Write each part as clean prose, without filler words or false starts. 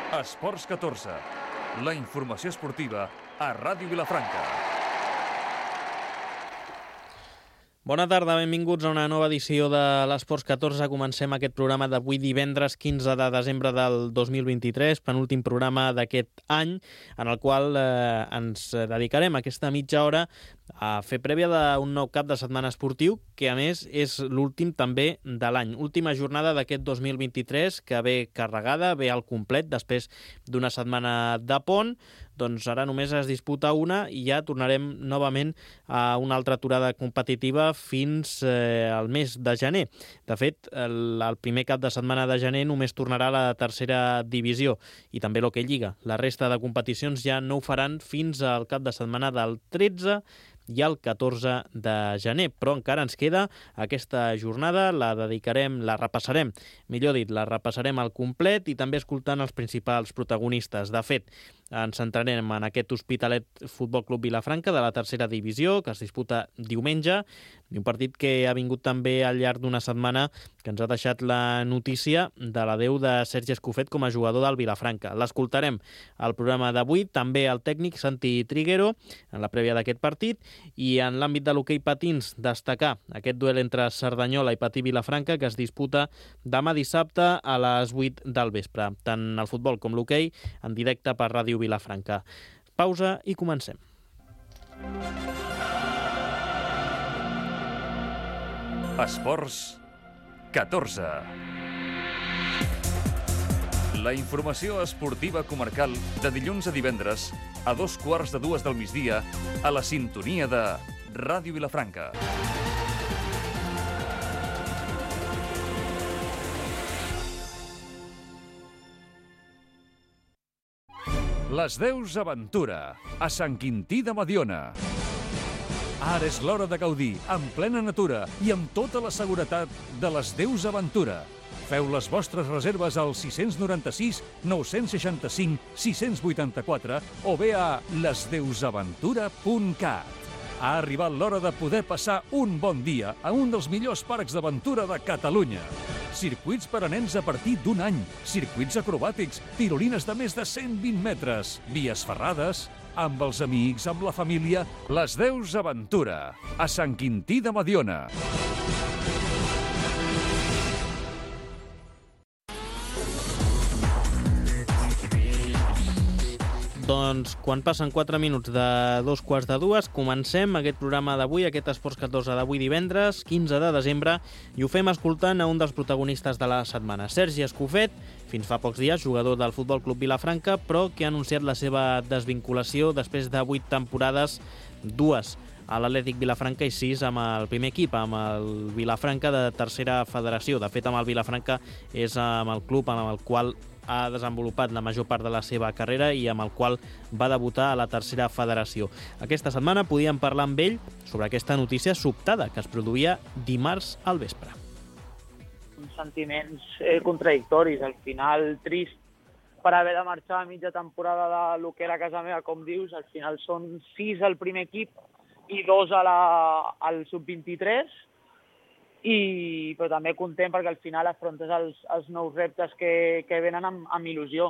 Esports 14, la informació esportiva a Ràdio Vilafranca. Bona tarda, benvinguts a una nova edició de l'Esports 14. Comencem aquest programa d'avui divendres 15 de desembre del 2023, penúltim programa d'aquest any, en el qual ens dedicarem aquesta mitja hora a fer prèvia d'un nou cap de setmana esportiu, que a més és l'últim també de l'any. Última jornada d'aquest 2023, que ve carregada, ve al complet, després d'una setmana de pont. Doncs ara només es disputa una i ja tornarem novament a una altra aturada competitiva fins al mes de gener. De fet, el primer cap de setmana de gener només tornarà a la tercera divisió i també l'Hoquei Lliga. La resta de competicions ja no ho faran fins al cap de setmana del 13 i el 14 de gener, però encara ens queda aquesta jornada, la repassarem al complet i també escoltant els principals protagonistes. De fet, ens centrarem en aquest Hospitalet Futbol Club Vilafranca de la tercera divisió, que es disputa diumenge, i un partit que ha vingut també al llarg d'una setmana que ens ha deixat la notícia de l'adeu de Sergi Escofet com a jugador del Vilafranca. L'escoltarem al programa d'avui, també el tècnic Santi Triguero, en la prèvia d'aquest partit, i en l'àmbit de l'hoquei patins destacar aquest duel entre Cerdanyola i Patí Vilafranca que es disputa demà dissabte a les 8 del vespre. Tant el futbol com l'hoquei en directe per Ràdio Vilafranca. Pausa i comencem. Esports 14. La informació esportiva comarcal de dilluns a divendres a 2:15 del migdia a la sintonia de Ràdio Vilafranca. Les Deus Aventura, a Sant Quintí de Mediona. Ara és l'hora de gaudir, en plena natura i amb tota la seguretat de les Deus Aventura. Feu les vostres reserves al 696 965 684 o bé a lesdeusaventura.cat. Ha arribat l'hora de poder passar un bon dia a un dels millors parcs d'aventura de Catalunya. Circuits per a nens a partir d'un any, circuits acrobàtics, tirolines de més de 120 metres, vies ferrades, amb els amics, amb la família, les Deus Aventura, a Sant Quintí de Mediona. Doncs quan passen 4 minuts de 2:15, comencem aquest programa d'avui, aquest Esports 14 d'avui divendres, 15 de desembre, i ho fem escoltant a un dels protagonistes de la setmana, Sergi Escofet, fins fa pocs dies jugador del Futbol Club Vilafranca, però que ha anunciat la seva desvinculació després de 8 temporades, 2 a l'Atlètic Vilafranca i 6 amb el primer equip, amb el Vilafranca de tercera federació. De fet, amb el Vilafranca és amb el club amb el qual ha desenvolupat la major part de la seva carrera i amb el qual va debutar a la tercera federació. Aquesta setmana podíem parlar amb ell sobre aquesta notícia sobtada que es produïa dimarts al vespre. Sentiments contradictoris, al final trist per haver de marxar a mitja temporada de lo que era casa meva, com dius. Al final són 6 al primer equip i 2 al sub-23, però també content perquè al final afrontes els nous reptes que venen amb il·lusió.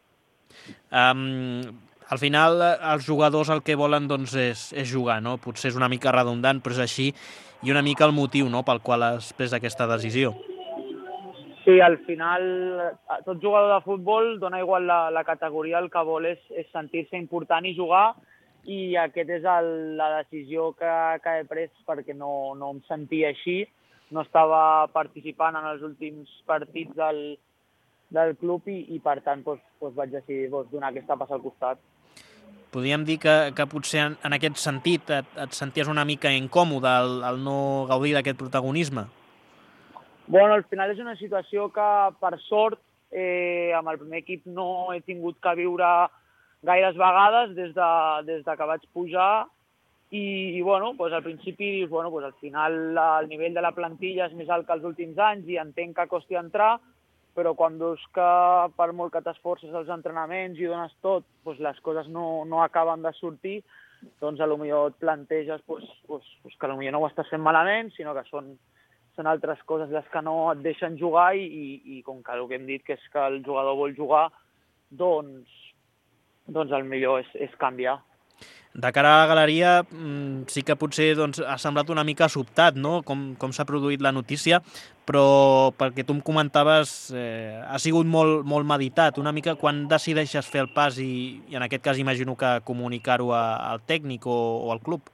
Al final els jugadors el que volen doncs, és jugar, no? Potser és una mica redundant, però és així, i una mica el motiu, no?, pel qual has pres aquesta decisió. Sí, al final tot jugador de futbol, dona igual la categoria, el que vol és sentir-se important i jugar, i aquesta és la decisió que he pres perquè no em sentia així. No estava participant en els últims partits del club i per tant vaig decidir donar aquesta passa al costat. Podríem dir que potser en aquest sentit et senties una mica incòmode al no gaudir d'aquest protagonisme? Bueno, al final és una situació que, per sort, amb el primer equip no he tingut que viure gaires vegades des que vaig pujar. I bueno, al principi dius, al final el nivell de la plantilla és més alt que els últims anys i entenc que costi entrar, però quan veus que per molt que t'esforces als entrenaments i dones tot, les coses no acaben de sortir, doncs potser et planteges que potser no ho estàs fent malament, sinó que són altres coses les que no et deixen jugar i com que el que hem dit que és que el jugador vol jugar, doncs el millor és canviar. De cara a la galeria, sí que potser ha semblat una mica sobtat, no?, com s'ha produït la notícia, però perquè tu em comentaves, ha sigut molt meditat. Una mica quan decideixes fer el pas i en aquest cas imagino que comunicar-ho al tècnic o al club?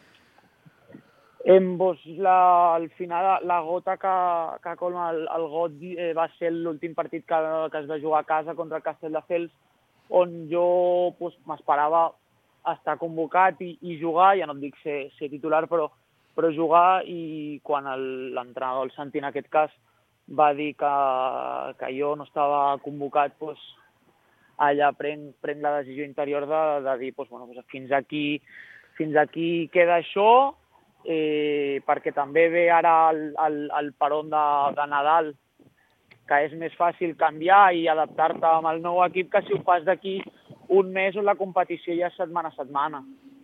Al final, la gota que colma el got va ser l'últim partit que es va jugar a casa contra el Castelldefels, on jo m'esperava estar convocat i jugar, ja no et dic ser titular, però jugar, i quan l'entrenador, el Santi en aquest cas, va dir que jo no estava convocat, allà prenc la decisió interior de dir fins aquí queda això, perquè també ve ara el peron de Nadal, que és més fàcil canviar i adaptar-te amb el nou equip que si ho fas d'aquí un mes on la competició ja és setmana a setmana.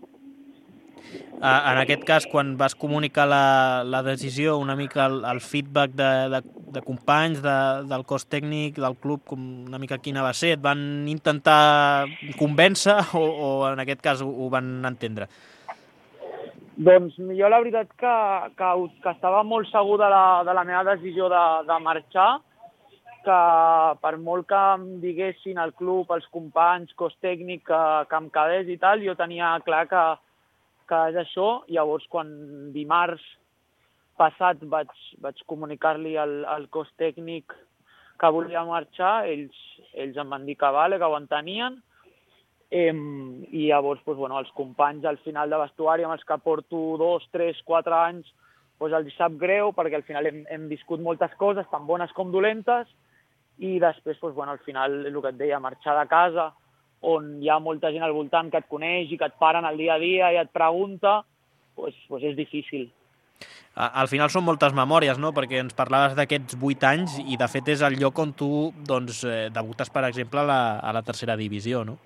En aquest cas, quan vas comunicar la decisió, una mica el feedback de companys, del cos tècnic, del club, una mica quina va ser? Et van intentar convèncer o en aquest cas ho van entendre? Doncs jo la veritat que estava molt segur de la meva decisió de marxar, que per molt que em diguessin el club, els companys, cos tècnic, que em quedés i tal, jo tenia clar que és això. Llavors, quan dimarts passat vaig comunicar-li al cos tècnic que volia marxar, ells em van dir que vale, que ho entenien, i llavors els companys al final de vestuari, amb els que porto 2, 3, 4 anys, els sap greu, perquè al final hem viscut moltes coses, tan bones com dolentes, i després, al final, el que et deia, marxar de casa, on hi ha molta gent al voltant que et coneix i que et paren el dia a dia i et pregunta, és difícil. Al final són moltes memòries, no?, perquè ens parlaves d'aquests 8 anys i, de fet, és el lloc on tu debutes, per exemple, a la tercera divisió, no?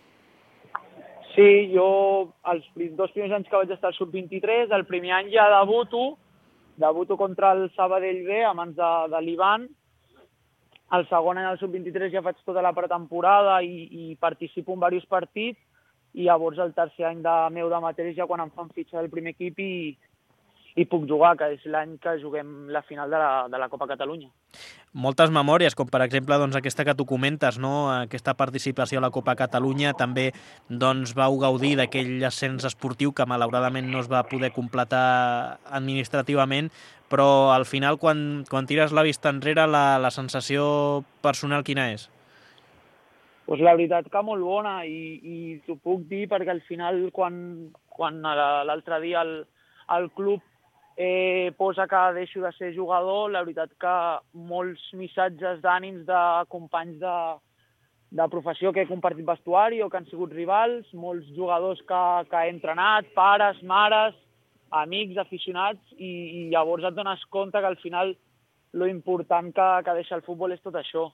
Sí, jo els 2 primers anys que vaig estar al sub-23, el primer any ja debuto contra el Sabadell B a mans de l'Ivan. El segon any al sub-23 ja faig tota la pretemporada i participo en diversos partits, i llavors el tercer any meu de matèries ja quan em fan fitxa del primer equip i puc jugar, que és l'any que juguem la final de la Copa Catalunya. Moltes memòries, com per exemple aquesta que tu comentes, no?, aquesta participació a la Copa Catalunya. També vau gaudir d'aquell ascens esportiu que malauradament no es va poder completar administrativament, però al final quan tires la vista enrere la sensació personal quina és? La veritat que molt bona, i t'ho puc dir perquè al final quan l'altre dia el club posa que deixo de ser jugador, la veritat que molts missatges d'ànims de companys de professió que he compartit vestuari o que han sigut rivals, molts jugadors que he entrenat, pares, mares, amics, aficionats, i llavors et dones compte que al final lo important que deixa el futbol és tot això.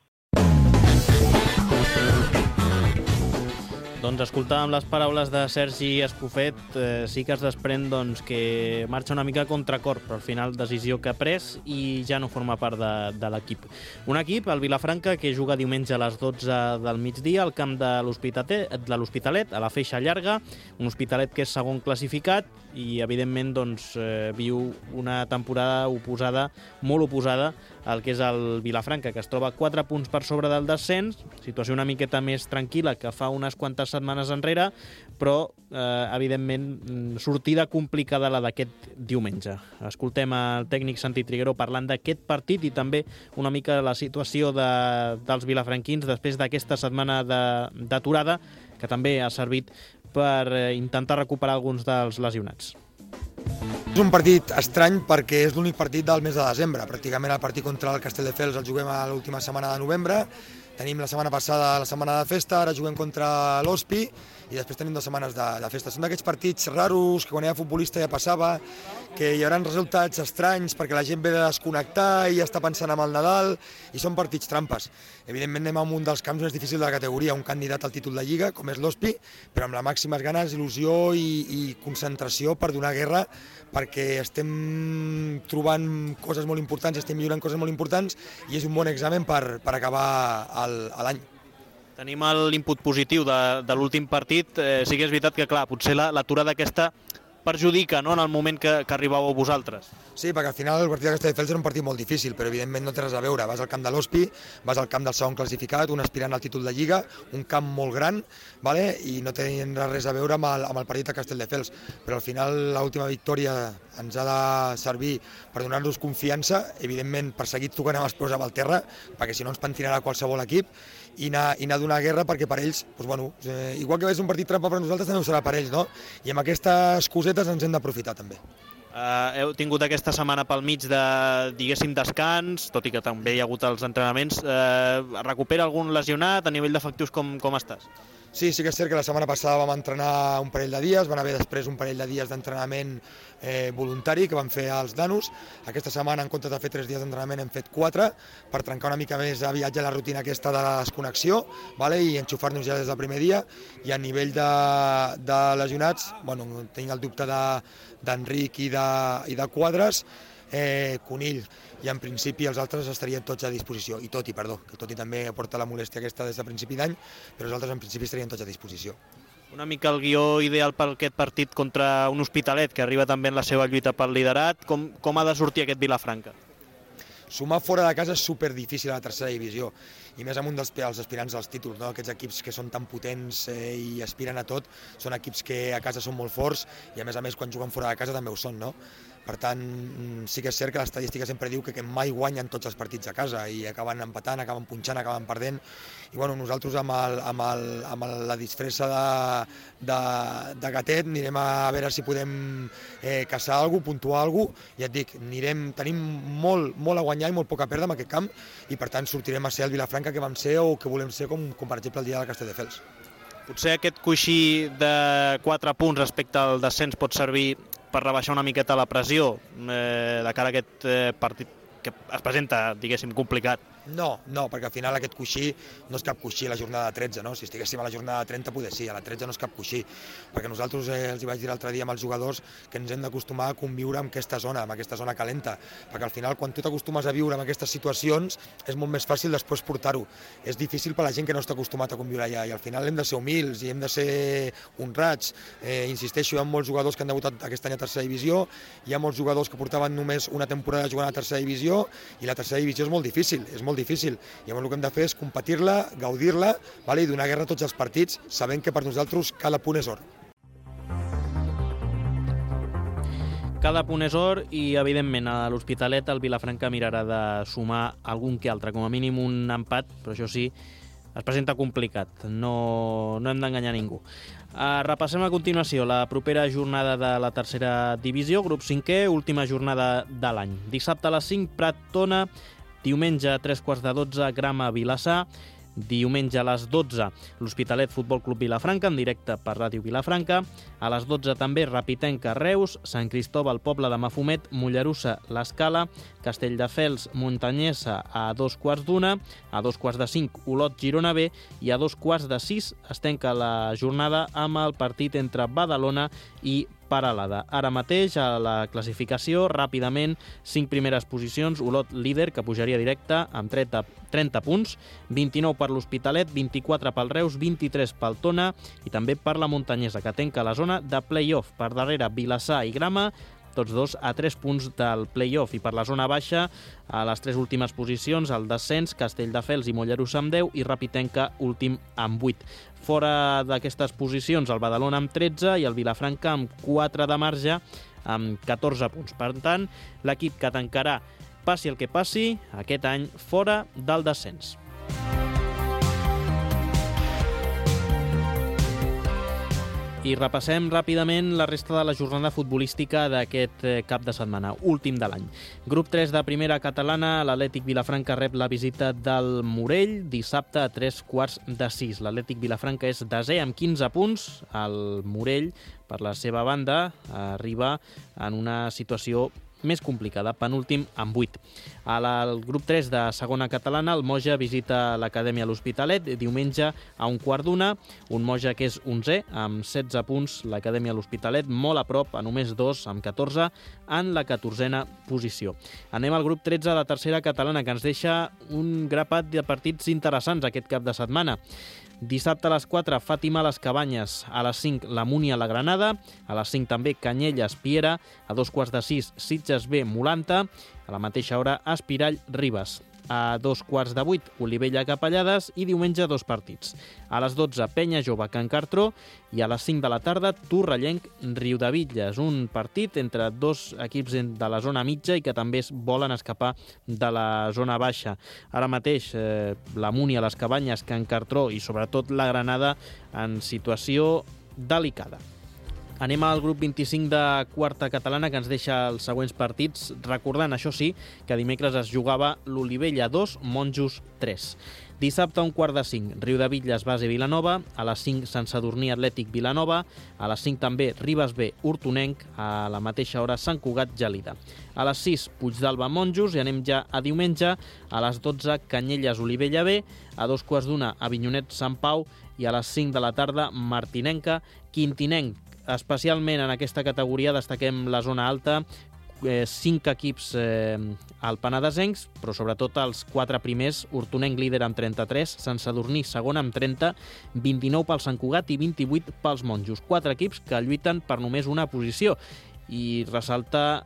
Doncs escoltàvem les paraules de Sergi Escofet, sí que es desprèn que marxa una mica a contracor, però al final decisió que ha pres i ja no forma part de l'equip. Un equip, el Vilafranca, que juga diumenge a les 12 del migdia al camp de l'Hospitalet, a la Feixa Llarga, un Hospitalet que és segon classificat i evidentment viu una temporada molt oposada al que és el Vilafranca, que es troba 4 punts per sobre del descens, situació una miqueta més tranquil·la que fa unes quantes setmanes enrere, però evidentment sortida complicada la d'aquest diumenge. Escoltem el tècnic Santi Triguero parlant d'aquest partit i també una mica la situació dels vilafranquins després d'aquesta setmana d'aturada, que també ha servit per intentar recuperar alguns dels lesionats. És un partit estrany perquè és l'únic partit del mes de desembre. Pràcticament el partit contra el Castelldefels el juguem a l'última setmana de novembre. Tenim la setmana passada la setmana de festa, ara juguem contra l'Hospi i després tenim 2 setmanes de festa. Són d'aquests partits raros que quan era futbolista ja passava, que hi haurà resultats estranys perquè la gent ve de desconnectar i ja està pensant en el Nadal, i són partits trampes. Evidentment anem a un dels camps més difícils de la categoria, un candidat al títol de Lliga, com és l'Hospi, però amb les màximes ganes, il·lusió i concentració per donar guerra, perquè estem trobant coses molt importants, estem millorant coses molt importants i és un bon examen per acabar l'any. Tenim l'input positiu de l'últim partit. Sí que és veritat que, clar, potser l'aturada aquesta perjudica, no?, en el moment que arribàveu vosaltres. Sí, perquè al final el partit de Castelldefels era un partit molt difícil, però evidentment no té res a veure. Vas al camp de l'Hospi, vas al camp del segon classificat, un aspirant al títol de Lliga, un camp molt gran, vale? I no tenen res a veure amb el partit de Castelldefels. Però al final l'última victòria ens ha de servir per donar-nos confiança, evidentment per seguir tocant amb els peus a terra, perquè si no ens pentinarà qualsevol equip, i anar a donar guerra perquè per ells, doncs, bueno, igual que és un partit trampa per nosaltres, també ho serà per ells, no? I amb aquestes cosetes ens hem d'aprofitar també. Heu tingut aquesta setmana pel mig de, diguéssim, descans, tot i que també hi ha hagut els entrenaments. Recupera algun lesionat? A nivell d'efectius com estàs? Sí, sí que és cert que la setmana passada vam entrenar un parell de dies, van haver després un parell de dies d'entrenament voluntari que vam fer als nanos. Aquesta setmana, en comptes de fer 3 dies d'entrenament, hem fet 4 per trencar una mica més aviat ja la rutina aquesta de la desconnexió, vale? I enxufar-nos ja des del primer dia. I a nivell de lesionats, bueno, tinc el dubte d'Enric i de Quadres, Conill, i en principi els altres estarien tots a disposició, i Toti també porta la molèstia aquesta des de principi d'any, però els altres en principi estarien tots a disposició. Una mica el guió ideal per aquest partit contra un Hospitalet que arriba també en la seva lluita pel liderat. Com ha de sortir aquest Vilafranca? Sumar fora de casa és superdifícil a la tercera divisió, i més amb un dels aspirants als títols, no? Aquests equips que són tan potents i aspiren a tot, són equips que a casa són molt forts i a més quan juguen fora de casa també ho són, no? Per tant, sí que és cert que l'estadística sempre diu que mai guanyen tots els partits a casa i acaben empatant, acaben punxant, acaben perdent. I bueno, nosaltres amb la disfressa de gatet anirem a veure si podem caçar alguna cosa, puntuar alguna cosa. Ja et dic, tenim molt a guanyar i molt poc a perdre en aquest camp, i per tant sortirem a ser el Vilafranca que vam ser o que volem ser, com per exemple el dia del Castelldefels. Potser aquest coixí de 4 punts respecte al descens pot servir per rebaixar una miqueta la pressió de cara a aquest partit que es presenta, diguéssim, complicat. No, perquè al final aquest coixí no és cap coixí a la jornada 13, no? Si estiguéssim a la jornada 30 poder sí, a la 13 no és cap coixí, perquè nosaltres els vaig dir l'altre dia amb els jugadors que ens hem d'acostumar a conviure amb aquesta zona calenta, perquè al final quan tu t'acostumes a viure en aquestes situacions és molt més fàcil després portar-ho. És difícil per a la gent que no està acostumat a conviure allà, i al final hem de ser humils i hem de ser honrats. Insisteixo, hi ha molts jugadors que han debutat aquest any a tercera divisió, hi ha molts jugadors que portaven només una temporada jugant a tercera divisió, i la tercera divisió és molt difícil, Llavors el que hem de fer és competir-la, gaudir-la, i donar guerra a tots els partits, sabent que per nosaltres cada punt és or. Cada punt és or i, evidentment, a l'Hospitalet el Vilafranca mirarà de sumar algun que altre, com a mínim un empat, però això sí, es presenta complicat, no hem d'enganyar ningú. Repassem a continuació la propera jornada de la tercera divisió, grup 5è, última jornada de l'any. Dissabte a les 5, Prat Tona, diumenge a 3:45, Grama Vilassar, diumenge a les 12, l'Hospitalet Futbol Club Vilafranca, en directe per Ràdio Vilafranca, a les 12 també Rapitenca Reus, Sant Cristòbal Pobla de Mafumet, Mollerussa l'Escala, Castelldefels Muntanyesa a 2:15, a 2:45 Olot Girona B, i a 2:15 es tanca la jornada amb el partit entre Badalona i Peralada. Ara mateix, a la classificació, ràpidament, 5 primeres posicions, Olot líder, que pujaria directe amb 30 punts, 29 per l'Hospitalet, 24 pel Reus, 23 pel Tona i també per la Muntanyesa, que tanca la zona de play-off. Per darrere, Vilassar i Grama, tots dos a 3 punts del play-off. I per la zona baixa, a les 3 últimes posicions, el descens, Castelldefels i Mollerussa amb 10 i Rapitenca últim amb 8. Fora d'aquestes posicions, el Badalona amb 13 i el Vilafranca amb 4 de marge amb 14 punts. Per tant, l'equip que tancarà, passi el que passi, aquest any fora del descens. I repassem ràpidament la resta de la jornada futbolística d'aquest cap de setmana, últim de l'any. Grup 3 de primera catalana, l'Atlètic Vilafranca rep la visita del Morell dissabte a 3:15. L'Atlètic Vilafranca és desè amb 15 punts. El Morell, per la seva banda, arriba en una situació més complicada, penúltim amb 8. Al grup 3 de segona catalana, el Moja visita l'Acadèmia l'Hospitalet diumenge a 1:15, un Moja que és 11è amb 16 punts, l'Acadèmia l'Hospitalet molt a prop, a només 2 amb 14, en la 14a posició. Anem al grup 13 de tercera catalana, que ens deixa un grapat de partits interessants aquest cap de setmana. Dissabte a les 4, Fàtima a les Cabanyes. A les 5, la Múnia a la Granada. A les 5 també Canyelles, Piera. A 2:15, Sitges B, Molanta. A la mateixa hora, Espirall, Ribes. A 2:15, Olivella, Capellades, i diumenge 2 partits. A les 12, Penya Jove, Can Cartró, i a les 5 de la tarda, Torrellenc, Riudebitlles. Un partit entre 2 equips de la zona mitja i que també es volen escapar de la zona baixa. Ara mateix, la Múnia, les Cabanyes, Can Cartró i sobretot la Granada en situació delicada. Anem al grup 25 de quarta catalana, que ens deixa els següents partits, recordant, això sí, que dimecres es jugava l'Olivella 2, Monjos 3. Dissabte a 4:45, Riudebitlles, Base, Vilanova. A les 5, Sant Sadurní, Atlètic, Vilanova. A les 5 també, Ribes B, Hortonenc. A la mateixa hora, Sant Cugat, Gelida. A les 6, Puigdàlber, Monjos. I anem ja a diumenge. A les 12, Canyelles, Olivella B. A 2:15, Avinyonet, Sant Pau. I a les 5 de la tarda, Martinenca, Quintinenc. Especialment en aquesta categoria destaquem la zona alta, 5 equips alpenadesencs, però sobretot els 4 primers, Hortonenc líder amb 33, Sant Sadurní segon amb 30, 29 pel Sant Cugat i 28 pels Monjos. 4 equips que lluiten per només una posició. I ressalta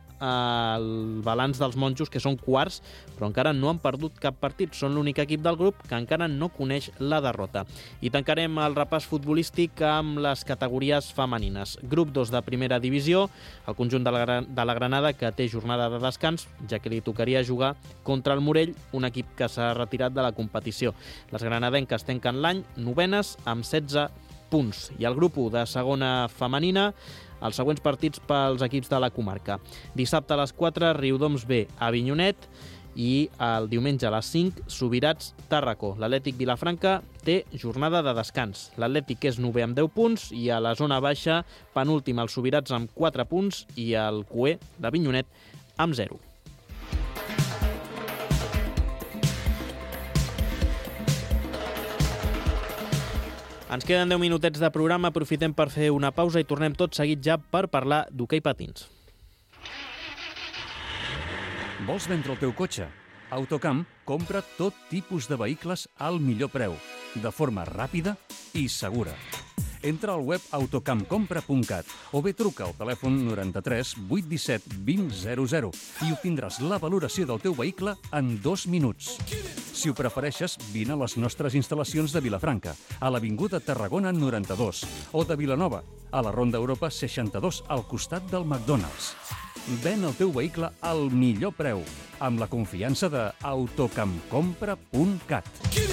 el balanç dels Monjos, que són quarts, però encara no han perdut cap partit. Són l'únic equip del grup que encara no coneix la derrota. I tancarem el repàs futbolístic amb les categories femenines. Grup 2 de primera divisió, el conjunt de la Granada, que té jornada de descans, ja que li tocaria jugar contra el Morell, un equip que s'ha retirat de la competició. Les granadenques tanquen l'any novenes amb 16 punts. I el grup 1 de segona femenina, els següents partits pels equips de la comarca. Dissabte a les 4, Riudoms B, Avinyonet, i el diumenge a les 5, Subirats, Tàrraco. L'Atlètic Vilafranca té jornada de descans. L'Atlètic és 9 amb 10 punts i a la zona baixa, penúltim el Subirats amb 4 punts i el Cué d'Avinyonet amb 0. Ens queden 10 minutets de programa, aprofitem per fer una pausa i tornem tot seguit ja per parlar d'hoquei patins. Vols vendre el teu cotxe? Autocamp compra tot tipus de vehicles al millor preu, de forma ràpida i segura. Entra al web autocampcompra.cat o bé truca al telèfon 93 817 2000 i obtindràs la valoració del teu vehicle en 2 minuts. Si ho prefereixes, vine a les nostres instal·lacions de Vilafranca, a l'Avinguda Tarragona 92, o de Vilanova, a la Ronda Europa 62, al costat del McDonald's. Ven el teu vehicle al millor preu, amb la confiança de autocampcompra.cat.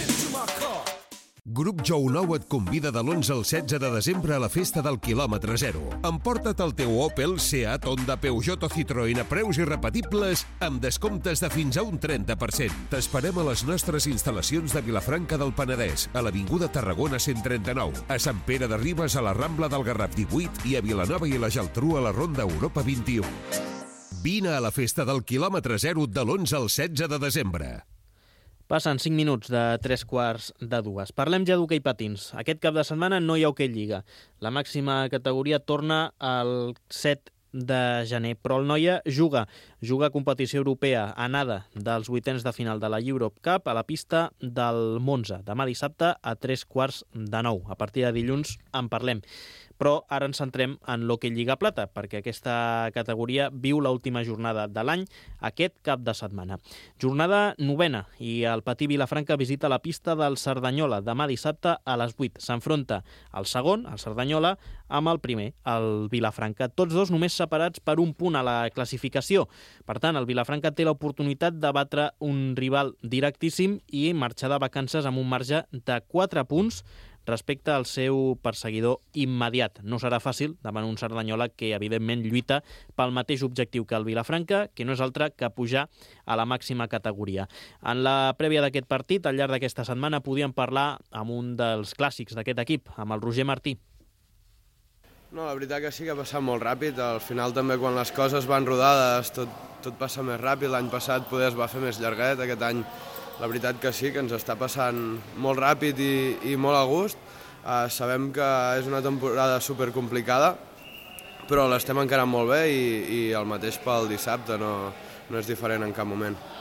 Grup Jou Nou et convida de l'11 al 16 de desembre a la festa del quilòmetre zero. Emporta't el teu Opel, Seat, Honda, Peugeot o Citroën a preus irrepetibles amb descomptes de fins a un 30%. T'esperem a les nostres instal·lacions de Vilafranca del Penedès, a l'Avinguda Tarragona 139, a Sant Pere de Ribes, a la Rambla del Garraf 18 i a Vilanova i la Geltrú a la Ronda Europa 21. Vine a la festa del quilòmetre zero de l'11 al 16 de desembre. Passen 5 minuts de 3:45. Parlem ja d'hoquei patins. Aquest cap de setmana no hi ha hoquei lliga. La màxima categoria torna el 7 de gener, però el Noia juga a competició europea a nada dels 8ens de final de la Europe Cup a la pista del Monza, demà dissabte a 8:45. A partir de dilluns en parlem. Però ara ens centrem en l'hoquei Lliga Plata, perquè aquesta categoria viu l'última jornada de l'any aquest cap de setmana. Jornada novena, i el Patí Vilafranca visita la pista del Cerdanyola demà dissabte a les 8. S'enfronta el segon, el Cerdanyola, amb el primer, el Vilafranca. Tots dos només separats per un punt a la classificació. Per tant, el Vilafranca té l'oportunitat de batre un rival directíssim i marxar de vacances amb un marge de 4 punts respecte al seu perseguidor immediat. No serà fàcil davant un Cerdanyola que, evidentment, lluita pel mateix objectiu que el Vilafranca, que no és altre que pujar a la màxima categoria. En la prèvia d'aquest partit, al llarg d'aquesta setmana, podíem parlar amb un dels clàssics d'aquest equip, amb el Roger Martí. No, la veritat que sí que ha passat molt ràpid. Al final també quan les coses van rodades tot passa més ràpid. L'any passat poder es va fer més llarguet, aquest any la veritat que sí, que ens està passant molt ràpid i molt a gust. Sabem que és una temporada supercomplicada, però l'estem encarant molt bé i el mateix pel dissabte, no és diferent en cap moment.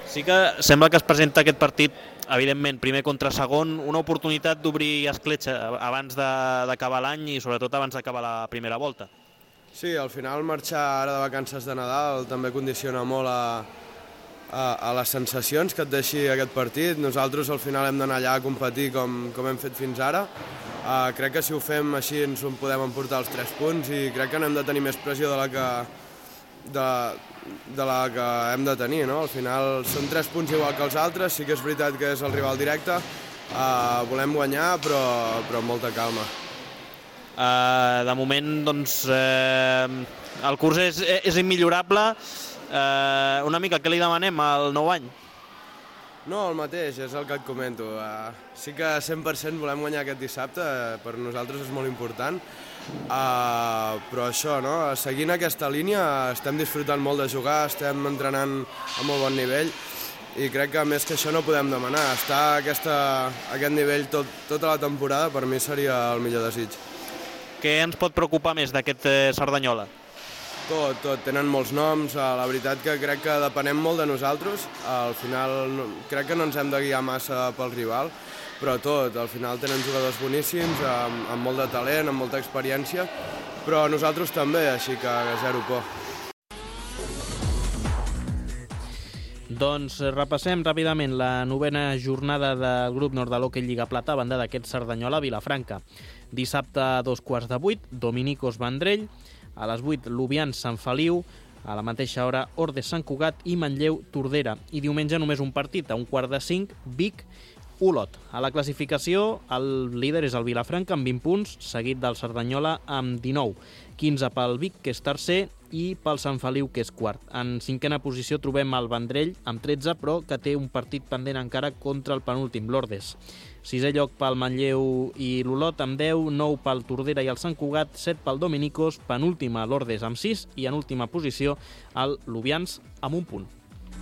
Sí que sembla que es presenta aquest partit, evidentment, primer contra segon, una oportunitat d'obrir escletxa abans d'acabar l'any i sobretot abans d'acabar la primera volta. Sí, al final marxar ara de vacances de Nadal també condiciona molt a les sensacions que et deixi aquest partit. Nosaltres al final hem d'anar allà a competir com hem fet fins ara. Crec que si ho fem així ens podem emportar els 3 punts i crec que n'hem de tenir més pressió de la que hem de tenir, no? Al final són 3 punts igual que els altres, sí que és veritat que és el rival directe, volem guanyar però amb molta calma. De moment, doncs, el curs és immillorable. Una mica, què li demanem al nou any? No, el mateix, és el que et comento. Sí que 100% volem guanyar aquest dissabte, per nosaltres és molt important, però això, no? Seguint aquesta línia estem disfrutant molt de jugar, estem entrenant a molt bon nivell i crec que més que això no podem demanar. Estar a aquest nivell tota la temporada per mi seria el millor desig. Què ens pot preocupar més d'aquest Cerdanyola? Tot. Tenen molts noms. La veritat que crec que depenem molt de nosaltres. Al final crec que no ens hem de guiar massa pel rival, però tot. Al final tenen jugadors boníssims, amb molt de talent, amb molta experiència, però nosaltres també, així que zero por. Doncs repassem ràpidament la 9a jornada del grup nord de l'Hockey Lliga Plata a banda d'aquest Cerdanyola-Vilafranca. Dissabte a 7:15, Dominicos Vendrell, a les 8 Lubians Sant Feliu, a la mateixa hora Ordes Sant Cugat i Manlleu Tordera. I diumenge només un partit, a 4:45, Vic Olot. A la classificació el líder és el Vilafranca amb 20 punts, seguit del Cerdanyola amb 19. 15 pel Vic, que és tercer, i pel Sant Feliu, que és quart. En 5a posició trobem el Vendrell amb 13, però que té un partit pendent encara contra el penúltim, l'Ordes. 6è lloc pel Manlleu i l'Olot amb 10, 9 pel Tordera i el Sant Cugat, 7 pel Dominicos, penúltima l'Ordes amb 6 i en última posició el Lubians amb 1 punt.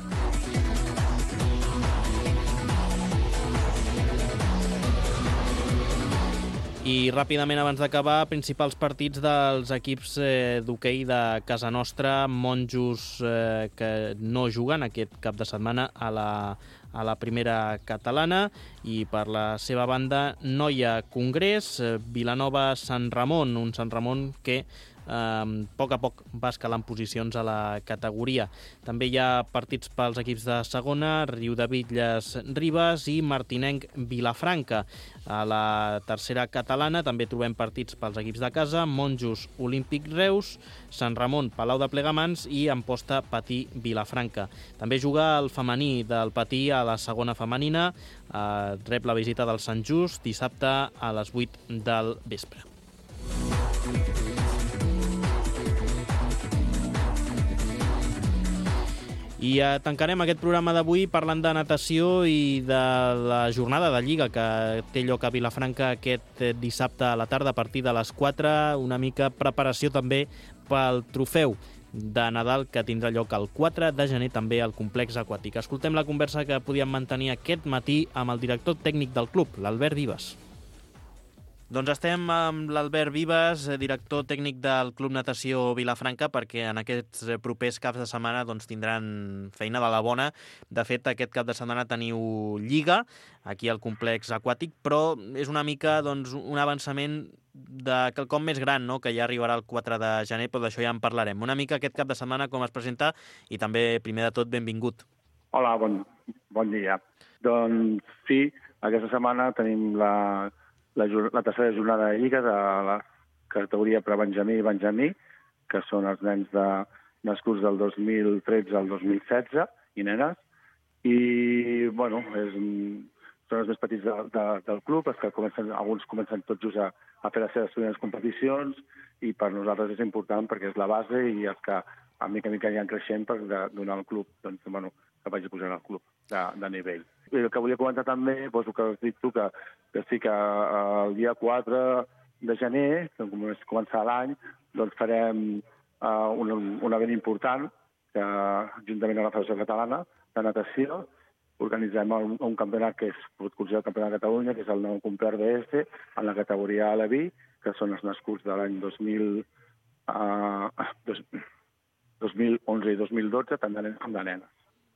I ràpidament, abans d'acabar, principals partits dels equips d'hoquei de casa nostra. Monjos que no juguen aquest cap de setmana a la primera catalana, i per la seva banda Noia Congrés, Vilanova Sant Ramon, un Sant Ramon que a poc va escalant posicions a la categoria. També hi ha partits pels equips de segona, Riudebitlles Ribes i Martinenc Vilafranca. A la tercera catalana també trobem partits pels equips de casa, Monjos Olímpic Reus, Sant Ramon Palau de Plegamans i Amposta Patí Vilafranca. També juga el femení del Patí a la segona femenina, rep la visita del Sant Just dissabte a les 8 del vespre. I tancarem aquest programa d'avui parlant de natació i de la jornada de Lliga que té lloc a Vilafranca aquest dissabte a la tarda a partir de les 4, una mica preparació també pel trofeu de Nadal que tindrà lloc el 4 de gener també al complex aquàtic. Escoltem la conversa que podíem mantenir aquest matí amb el director tècnic del club, l'Albert Vives. Doncs estem amb l'Albert Vives, director tècnic del Club Natació Vilafranca, perquè en aquests propers caps de setmana doncs, tindran feina de la bona. De fet, aquest cap de setmana teniu Lliga aquí al complex aquàtic, però és una mica doncs, un avançament de quelcom més gran, no?, que ja arribarà el 4 de gener, però d'això ja en parlarem. Una mica aquest cap de setmana com es presenta i també, primer de tot, benvingut. Hola, bon dia. Doncs sí, aquesta setmana tenim la tercera jornada de Lliga de la categoria pre-Benjamí i Benjamí, que són els nens nascuts del 2013 al 2016 i nenes. I, bueno, són els més petits del club, els que alguns comencen tots just a fer les seves primeres competicions, i per nosaltres és important perquè és la base i els que a mica en mica aniran creixent per donar al club, doncs, bueno, que vagi pujant al club de nivell. I el que volia comentar també, doncs, el que has dit tu, que sí que el dia 4 de gener, que començarà l'any, doncs farem un event important, que juntament amb la Federació Catalana de Natació organitzem un campionat que es pot considerar el Campionat de Catalunya, que és el nou Compler DS, en la categoria Aleví, que són els nascuts de l'any 2011 i 2012, tant de nens com de nenes.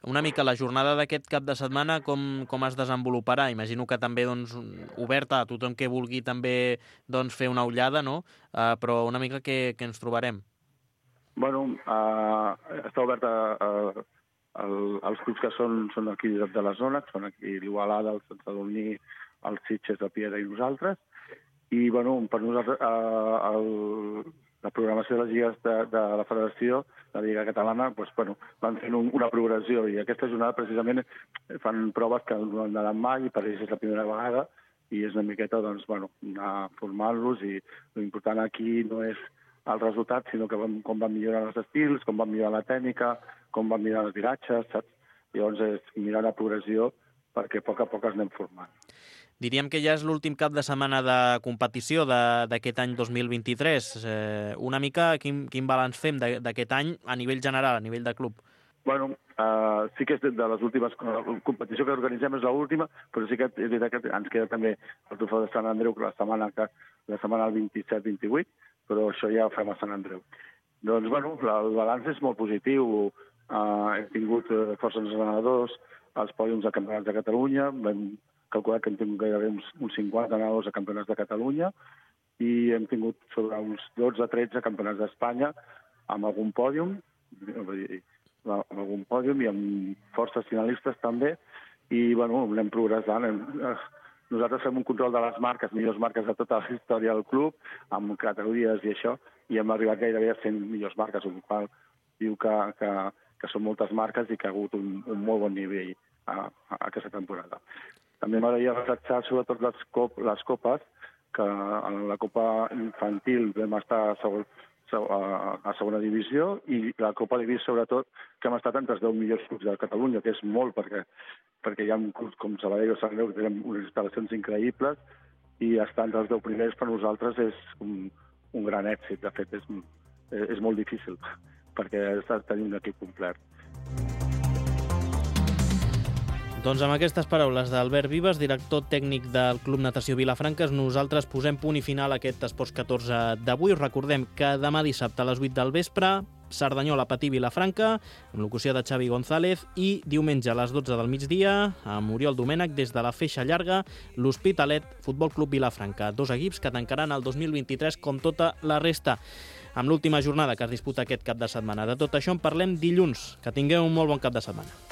una mica la jornada d'aquest cap de setmana com es desenvoluparà. Imagino que també oberta a tothom que vulgui també fer una ullada, no? Però una mica què ens trobarem? Bueno, està oberta als clubs que són aquí de la zona, que són aquí l'Igualada, el Sant Sadurní, els Sitges, el Piera i nosaltres. I, bueno, per nosaltres, la programació de les lligues de la Federació, la Lliga Catalana, van fent una progressió. I aquesta jornada, precisament, fan proves que no han anat mai, per ells és la primera vegada, i és una miqueta, anar formant-los. I l'important aquí no és el resultat, sinó que com van millorar els estils, com van millorar la tècnica, com van millorar els viratges, saps? Llavors és mirar la progressió perquè a poc es anem formant. Diríem que ja és l'últim cap de setmana de competició d'aquest any 2023. Una mica quin balanç fem d'aquest any a nivell general, a nivell de club? Bueno, sí que és de les últimes... La competició que organitzem és l'última, però sí que és veritat que ens queda també el trofeu de Sant Andreu la setmana del 27-28, però això ja ho fem a Sant Andreu. Doncs, bueno, el balanç és molt positiu. Hem tingut força entrenadors als pòdiums de campionats de Catalunya, vam calcular que hem tingut gairebé uns 50 entrenadors a campionats de Catalunya i hem tingut sobre uns 12-13 campionats d'Espanya amb algun pòdium, i amb forces finalistes també, i, bueno, anem progressant. Nosaltres fem un control de les marques, millors marques de tota la història del club, amb categories i això, i hem arribat gairebé a 100 millors marques, el qual diu que són moltes marques i que ha hagut un molt bon nivell a aquesta temporada. També m'agradaria reflexar sobretot les copes, que en la Copa Infantil vam estar a segona divisió, i la Copa Davis, sobretot, que hem estat entre els 10 millors clubs de Catalunya, que és molt, perquè hi ha clubs com Sabadell o Sant Andreu que tenen unes instal·lacions increïbles, i estar entre els 10 primers per nosaltres és un gran èxit. De fet, és molt difícil, perquè tenim un equip complet. Doncs amb aquestes paraules d'Albert Vives, director tècnic del Club Natació Vilafranca, nosaltres posem punt i final a aquest Esports 14 d'avui. Recordem que demà dissabte a les 8 del vespre, Cerdanyola Patí Vilafranca, amb locució de Xavi González, i diumenge a les 12 del migdia, amb Oriol Domènech, des de la Feixa Llarga, l'Hospitalet Futbol Club Vilafranca. 2 equips que tancaran el 2023 com tota la resta, amb l'última jornada que es disputa aquest cap de setmana. De tot això en parlem dilluns. Que tingueu un molt bon cap de setmana.